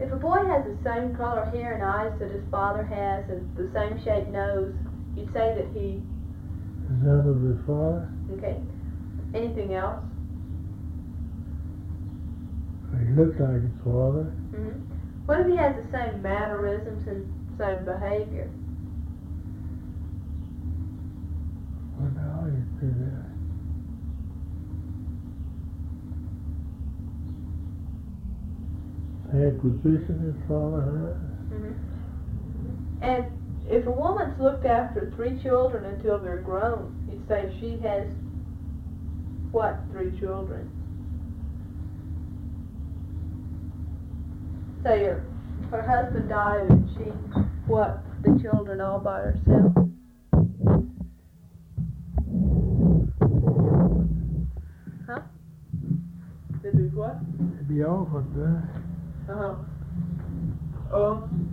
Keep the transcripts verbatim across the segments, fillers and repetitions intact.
If a boy has the same color hair and eyes that his father has and the same shaped nose, you'd say that he... resembles his father. Okay. Anything else? He looks like his father. Mm-hmm. What if he has the same mannerisms and same behavior? Well, now you do that. Same position his father had. Mm-hmm. And if a woman's looked after three children until they're grown, you'd say she has what, three children? So your, her husband died and she, what, the children all by herself? Huh? They do what? They'd be orphans, huh? Uh-huh. Um,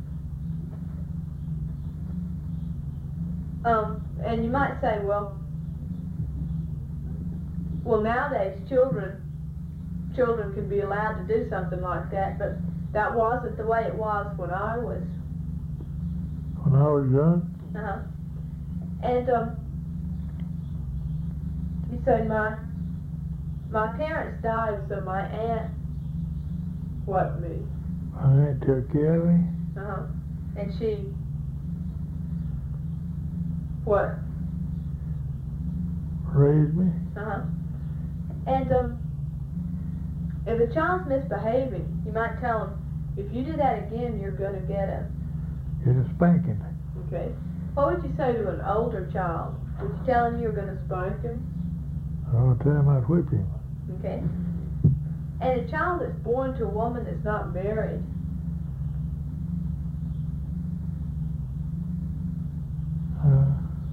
um, and you might say, well, well, nowadays children, children can be allowed to do something like that, but that wasn't the way it was when I was. When I was young? Uh-huh. And, um, you say my, my parents died, so my aunt, what, me? My aunt took care of me. Uh-huh. And she, what? Raised me. Uh-huh. And, um, if a child's misbehaving, you might tell them, if you do that again, you're going to get a... Get a spanking. Okay. What would you say to an older child? Would you tell him you were going to spank him? All the time I'd whip him. Okay. And a child that's born to a woman that's not married, Uh,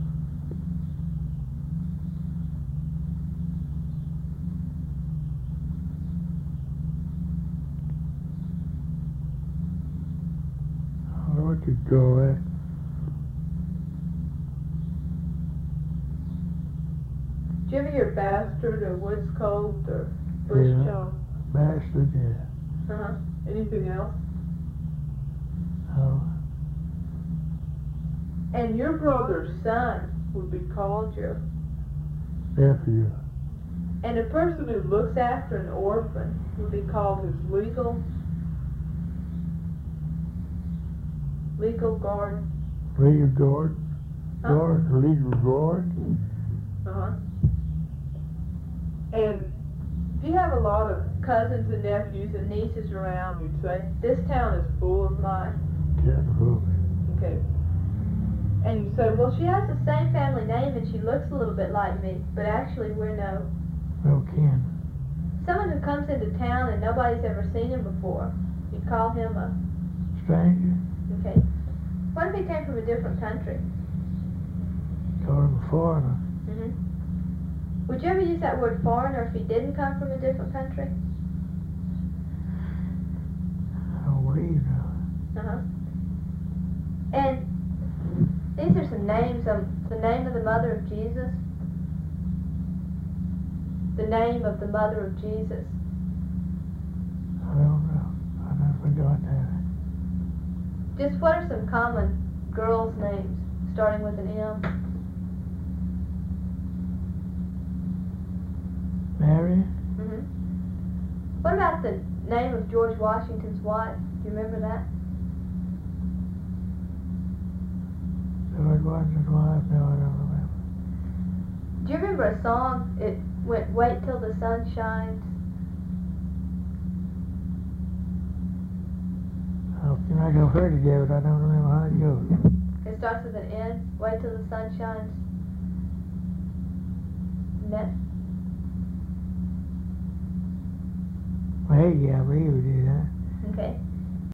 what you call that? did you ever hear bastard or what's called or bush Yeah. child? Bastard, yeah. Uh-huh. Anything else? Oh. And your brother's son would be called your... Nephew. And a person who looks after an orphan would be called his legal... legal guard. Legal guard. Huh? Guard. Legal guard. Uh-huh. And if you have a lot of cousins and nephews and nieces around, you'd say, this town is full of mine. Terrible. Okay. And you say, well, she has the same family name and she looks a little bit like me, but actually we're no... No kin. Someone who comes into town and nobody's ever seen him before, you'd call him a... Stranger. Okay. What if he came from a different country? Call him a foreigner. Mm-hmm. Would you ever use that word foreigner if he didn't come from a different country? I don't believe so. Uh-huh. And these are some names. Um, the name of the mother of Jesus. The name of the mother of Jesus. I don't know. I never forgot that. Just what are some common girls' names starting with an M? Mary? Mm-hmm. What about the name of George Washington's wife? Do you remember that? George Washington's wife? No, I don't remember. Do you remember a song? It went, Wait Till the Sun Shines. I feel like I've heard it yet, but I don't remember how it goes. It starts with an N. Wait Till the Sun Shines. Net. Well, hey, yeah, I believe it is, huh? Okay.